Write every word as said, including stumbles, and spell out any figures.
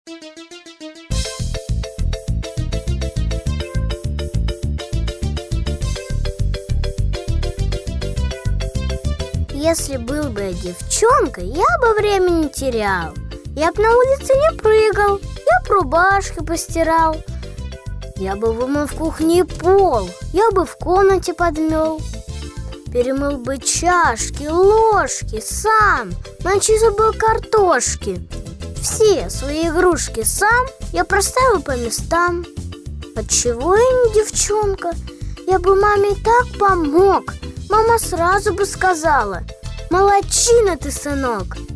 Если был бы я девчонкой, я бы время не терял. Я б на улице не прыгал, я б рубашки постирал. Я бы вымыл в кухне пол, я бы в комнате подмел. Перемыл бы чашки, ложки сам, начистил бы картошки. Все свои игрушки сам я проставил по местам. Отчего я не девчонка? Я бы маме так помог. Мама сразу бы сказала: молодчина ты, сынок.